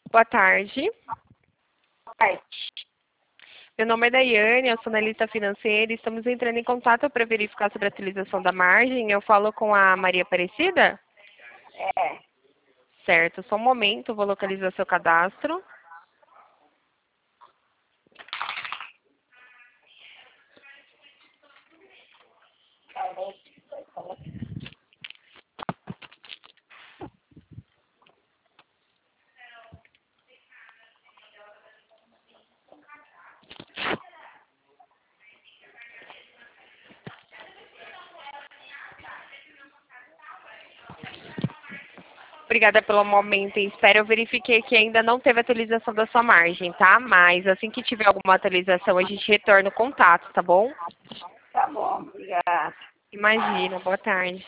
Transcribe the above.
Boa tarde. Ai, Meu nome é Daiane, eu sou analista financeira e estamos entrando em contato para verificar sobre a atualização da margem. Eu falo com a Maria Aparecida? é. Certo, só um momento, vou localizar seu cadastro. Obrigada pelo momento em espera. Eu verifiquei que ainda não teve atualização da sua margem, tá? Mas assim que tiver alguma atualização, a gente retorna o contato, tá bom? Tá bom, obrigada. Imagina, boa tarde.